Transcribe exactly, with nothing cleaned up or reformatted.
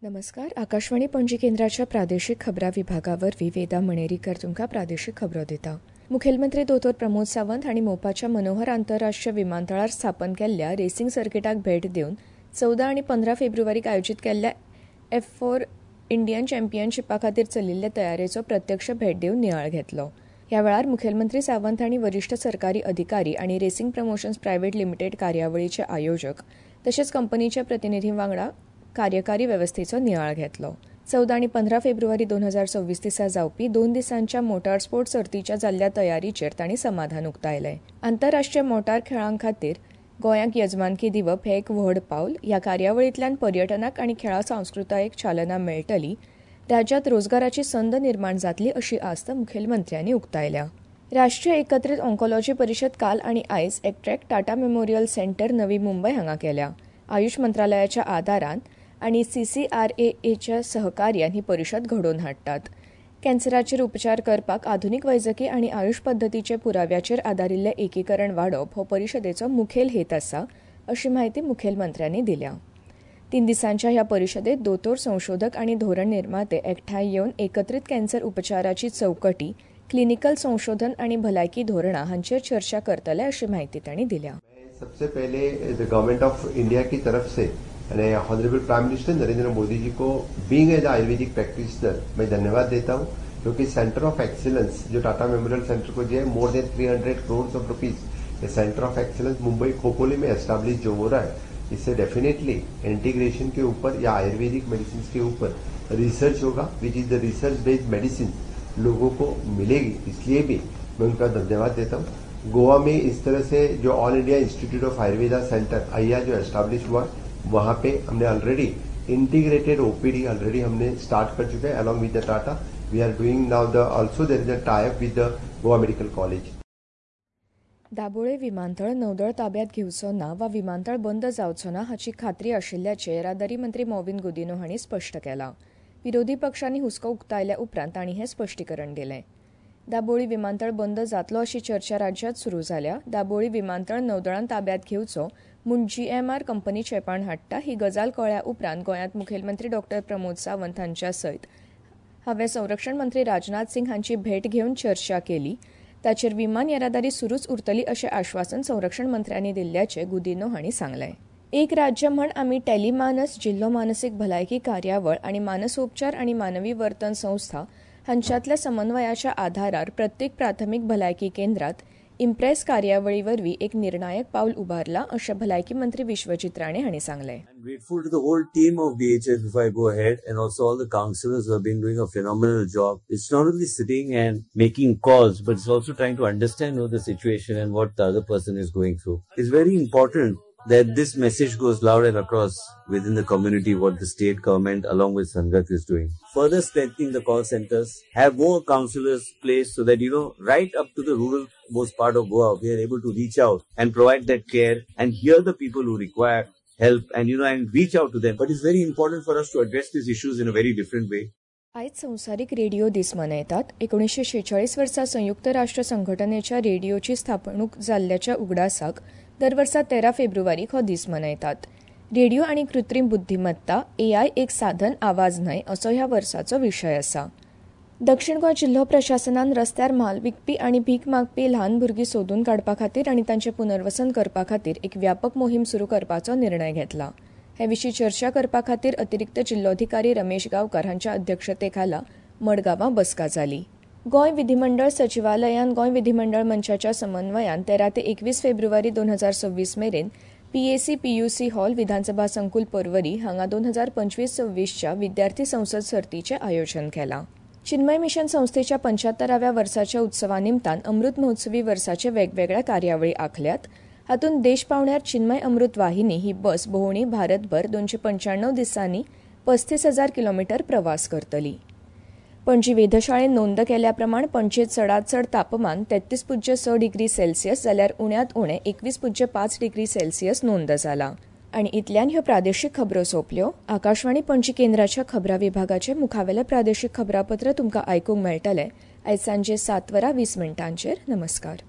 नमस्कार. आकाशवाणी पणजी केंद्राच्या प्रादेशिक खबरां विभागावर वेदा मणेरीकर तुमकां प्रादेशिक खबरो दिता. मुखेलमंत्री दोतोर प्रमोद सावंत हांणी मोपाच्या मनोहर आंतरराष्ट्रीय विमानतळार स्थापन केल्ल्या रेसिंग सर्किटाक भेट दिवन चौदा आनी पंदरा फेब्रुवारीक आयोजीत केल्ल्या एफ फोर इंडियन चॅम्पियनशिपा खातीर चलिल्ले तयारेचो प्रत्यक्ष भेट दिवन नियाळ घेतलो. ह्या वेळार मुखेलमंत्री सावंत हांणी वरिष्ठ सरकारी अधिकारी आनी रेसिंग प्रमोशन्स प्रायव्हेट लिमिटेड कार्यावळीचे आयोजक तशेंच कंपनीच्या प्रतिनिधी वांगडा कार्यकारी वेवस्थेचो नियाळ घेतलो. चौदा आनी पंदरा फेब्रुवारी दोन हजार सव्वीस दिसा जावपी दोन दिसांच्या मोटार स्पोर्ट सर्तीच्या जाल्ल्या तयारीचेर तांणी समाधान उक्तायलें. आंतरराष्ट्रीय मोटार खेळां खातीर गोंयाक यजमानकी दिवप हें एक व्हड पावल. ह्या कार्यावळींतल्यान पर्यटनाक आनी खेळा संस्कृतायेक चालना मेळटली. राज्यांत रोजगाराची संद निर्माण जातली अशी आस्त मुखेलमंत्र्यांनी उक्तायल्या. राष्ट्रीय एकत्रित ऑन्कोलॉजी परिशद काल आनी आयज एक्ट्रॅक्ट टाटा मेमोरियल सेंटर नवी मुंबय हांगा केल्या. आयुष मंत्रालयाच्या आदारान आनी सीसीआरएएच्या सहकार्यान ही परिशद घडोवन हाडटात. कॅन्सराचेर उपचार करपाक आधुनीक वैजकी आनी आयुष पद्दतीचे पुराव्याचेर आदारिल्ले एकीकरण वाडोवप हो परिशदेचो मुखेल हेत आसा अशी म्हायती मुखेलमंत्र्यांनी दिल्या. तीन दिसांच्या ह्या परिशदेत दोतोर, संशोधक आनी धोरण निर्माते एकठांय येवन एकत्रित कॅन्सर उपचाराची चौकटी, क्लिनिकल संशोधन आनी भलायकी धोरणां हांचेर चर्चा करतले अशी म्हायती तांणी दिल्या. सबसे पहले गवर्नमेंट ऑफ इंडिया की तरफ से honourable prime minister Narendra Modi ji को बीइंग एज आयुर्वेदिक प्रैक्टिशनर मैं धन्यवाद देता हूं, क्योंकि सेंटर ऑफ एक्सीलेंस जो टाटा मेमोरियल सेंटर को जो है more than three hundred crore of rupees ये centre of excellence Mumbai Khopoli में एस्टैब्लिश जो हो रहा है, इससे डेफिनेटली इंटीग्रेशन के ऊपर या आयुर्वेदिक मेडिसिन के ऊपर रिसर्च होगा, which is the research based medicine लोगों को मिलेगी. इसलिए भी मैं उनका धन्यवाद देता हूँ. गोवा में इस तरह से जो All India Institute of Ayurveda centre आईया जो एस्टैब्लिश हुआ, वहां पे हमने ऑलरेडी इंटीग्रेटेड ओपीडी ऑलरेडी हमने स्टार्ट कर चुके हैं along with the Tata. We are doing now the also there is a tie up with the Goa medical college. Dabolim विमानतळ नौदळ ताब्यात घेवचो ना वा विमानतळ बंद जावचो ना हाची खात्री आशिल्ल्याचे येरादारी मंत्री मॉविन गुदिनो हांणी स्पश्ट केलां. विरोधी पक्षांनी हुस्को उक्तायल्या उपरांत तांणी हें स्पश्टीकरण दिलें. दाबोळी विमानतळ बंद जातलो अशी चर्चा राज्यांत सुरू जाल्या. दाबोळी विमानतळ नौदळान ताब्यात घेवचो म्हूण जीएमआर कंपनी चेपाण हाडटा ही गजाल कळ्ळ्या उपरांत गोंयांत मुखेलमंत्री डॉक्टर प्रमोद सावंत हांच्या सयत हांवें संरक्षण मंत्री राजनाथ सिंग हांची भेट घेवन चर्चा केली. ताचेर विमान येरादारी सुरूच उरतली अशें आश्वासन संरक्षण मंत्र्यांनी दिल्ल्याचे गुदिनो हांणी सांगलें. एक राज्य म्हण आमी टेलिमानस, जिल्लो मानसीक भलायकी कार्यावळ आनी मानसोपचार आनी मानवी वर्तन संस्था हांच्यातल्या समन्वयाच्या आधारार प्रत्येक प्राथमीक भलायकी केंद्रात इम्प्रेस कार्यावळी वरवीं एक निर्णायक पावल उबारला अशें भलायकी मंत्री विश्वजीत राणे हांणी सांगलें. I'm grateful to the whole team of D H S before I go ahead, and also all the councillors who have been doing a phenomenal job. It's not only sitting and making calls, but it's also trying to understand you know, the situation and what the other person is going through. It's very important that this message goes loud and across within the community what the state government along with Sangat is doing. Further strengthening the call centers, have more councillors placed so that, you know, right up to the rural most part of Goa, we are able to reach out and provide that care and hear the people who require help and, you know, and reach out to them. But it's very important for us to address these issues in a very different way. आयज संवसारीक radio दीस मनयतात. एकोणीसशे शेचाळीस वर्सा संयुक्त राष्ट्र संघटनेच्या रेडिओची स्थापणूक जाल्ल्याच्या उगडासाक दर वर्सा तेरा फेब्रुवारीक हो दीस मनयतात. रेडिओ आनी कृत्रीम बुद्धिमत्ता एआय एक साधन आवाज न्हय असो ह्या वर्साचो विशय आसा. दक्षिण गोंय जिल्हो प्रशासनान रस्त्यार म्हाल विकपी आनी भीक मागपी ल्हान भुरगीं सोदून काडपा खातीर आनी तांचें पुनर्वसन करपा खातीर एक व्यापक मोहीम सुरू करपाचो निर्णय घेतला. हे विशीं चर्चा करपा खातीर अतिरिक्त जिल्लोधिकारी रमेश गांवकार हांच्या अध्यक्षतेखाला मडगांवां बसका जाली. गोंय विधिमंडळ सचिवालयान गोंय विधिमंडळ मंचाच्या समन्वयान तेरा ते एकवीस फेब्रुवारी दोन हजार सव्वीस मेरेन पीएसी पीयूसी हॉल विधानसभा संकुल पर्वरी हांगा दोन हजार पंचवीस सव्वीसच्या विद्यार्थी संसद सर्तीचे आयोजन केलां. चिन्मय मिशन संस्थेच्या पंच्याहत्तराव्या वर्साच्या उत्सवा निमतान अमृत महोत्सवी वर्साचे वेगवेगळ्या कार्यावळी आंखल्यात. हातूंत देश पावण्यार चिन्मय अमृत वाहिनी ही बस भोंवणी भारतभर दोनशे पंच्याण्णव दिसांनी पस्तीस हजार किलोमीटर प्रवास करतली. पणजी वेधशाळेन नोंद केल्या प्रमाण पणजेत चडांत चड तापमान तेत्तीस पुज्य स डिग्री सेल्सियस जाल्यार उण्यांत उणें एकवीस पुज्य पांच डिग्री सेल्सियस नोंद जालां. आनी इतल्यान ह्यो प्रादेशीक खबरो सोंपल्यो. आकाशवाणी पणजी केंद्राच्या खबरां विभागाचे मुखावेले प्रादेशीक खबरापत्र तुमकां आयकूंक मेळटले आयज सांजे सात वरां वीस मिनटांचेर. नमस्कार.